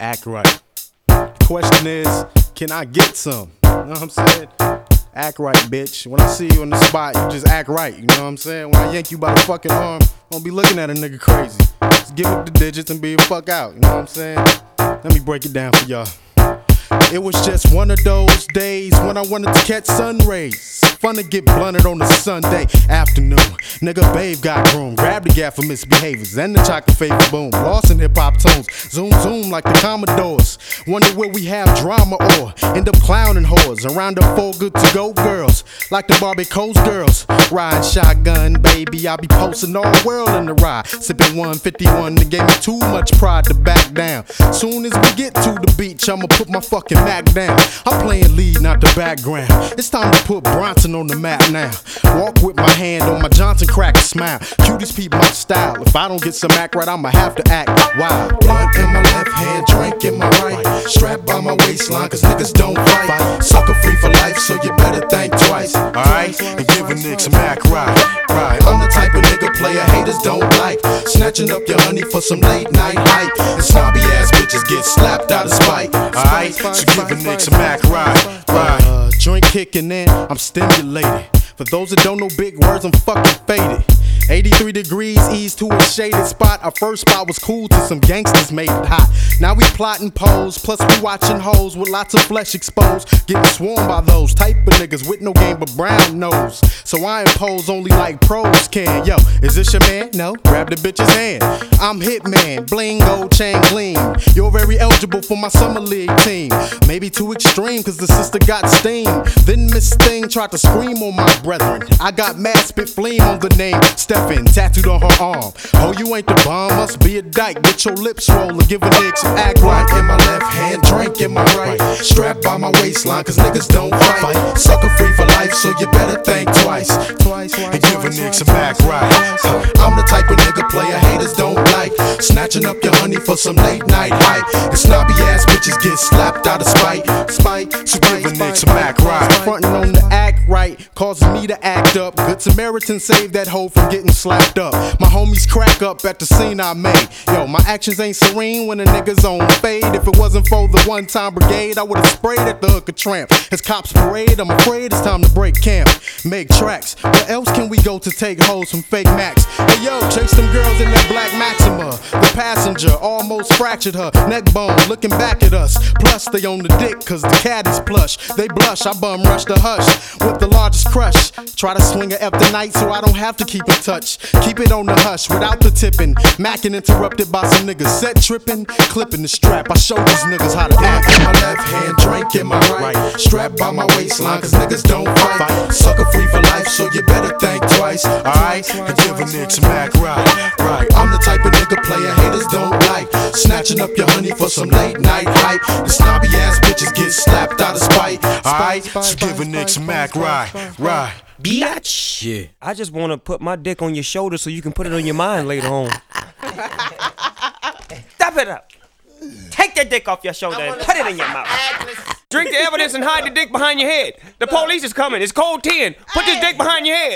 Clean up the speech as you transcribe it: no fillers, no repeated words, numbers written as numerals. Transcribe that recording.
act right. The question is, can I get some? You know what I'm saying? Act right, bitch. When I see you in the spot, you just act right. You know what I'm saying? When I yank you by the fucking arm, don't be looking at a nigga crazy. Just give it the digits and be the fuck out. You know what I'm saying? Let me break it down for y'all. It was just one of those days when I wanted to catch sun rays. Fun to get blunted on a Sunday afternoon. Nigga babe got groomed. Grabbed the gap for misbehaviors and the chocolate favor boom. Lost in hip hop tones. Zoom zoom like the Commodores. Wonder where we have drama or end up clowning whores. Around the four good to go girls. Like the Barbie Coast girls. Riding shotgun, baby. I be posting all the world in the ride. Sipping 151 that gave me too much pride to back down. Soon as we get to the beach, I'ma put my fucking Mac down. I'm playing lead, not the background. It's time to put Bronson on the map now. Walk with my hand on my Johnson crack and smile. Cuties peep my style. If I don't get some act right, I'ma have to act wild. Blunt in my left hand, drink in my right. Strapped by my waistline, cause niggas don't fight. Sucker free for life, so you better think twice. Alright, and give a nigga some act right. I'm the type of nigga player haters don't like. Snatching up your honey for some late night hype. And snobby ass bitches get slapped out of spite. Alright, so give a nigga some act right. Joint kicking in, I'm stimulated. For those that don't know big words, I'm fucking faded. 83 degrees, ease to a shaded spot. Our first spot was cool till some gangsters made it hot. Now we plotting pose, plus we watching hoes with lots of flesh exposed. Getting swarmed by those type of niggas with no game but brown nose. So I impose only like pros can. Yo, is this your man? No, grab the bitch's hand. I'm Hitman, bling, gold chain gleam. You're very eligible for my summer league team. Maybe too extreme cause the sister got steam. Then Miss Thing tried to scream on my brethren. I got mad spit fleam on the name Stephen, tattooed on her arm. Oh, you ain't the bomb, must be a dyke. Get your lips rollin', give a nigga some act right. In my left hand, drink in my right. Strapped by my waistline, cause niggas don't fight. Sucker free for life, so you better think twice. And give a nigga some act right. I'm the type of nigga player haters don't like. Snatching up your honey for some late night hype. And snobby ass bitches get slapped out of spite. So give a nigga some act right. Frontin' on the act right causes me to act up. Good Samaritan saved that hoe from getting slapped up. My homies crack up at the scene I made. Yo, my actions ain't serene when a nigga's on fade. If it wasn't for the one-time brigade, I would've sprayed at the hook of tramp. As cops parade, I'm afraid it's time to break camp. Make tracks. Where else can we go to take hoes from fake Max? Hey yo, chase them girls in that black Maxima. The passenger almost fractured her neck bone, looking back at us. Plus they on the dick cause the cat is plush. They blush, I bum rush the hush with the largest crush. Try to swing a F tonight so I don't have to keep in touch. Keep it on the hush without the tipping. Mackin' interrupted by some niggas set tripping. Clipping the strap, I show these niggas how to act. In my left hand, drink in my right. Strapped by my waistline, cause niggas don't fight. Sucker free for life, so you better think twice. Alright, and give a nigga some act right. I'm the type of nigga player haters don't like. Snatching up your honey for some late night hype. The snobby ass bitches get slapped out of spite. Alright, so give a nigga some act right. Biatch. Yeah, I just want to put my dick on your shoulder so you can put it on your mind later on. Stop it up. Take that dick off your shoulder and put it in your mouth. Drink the evidence and hide the dick behind your head. The police is coming. It's code 10. Put this dick behind your head.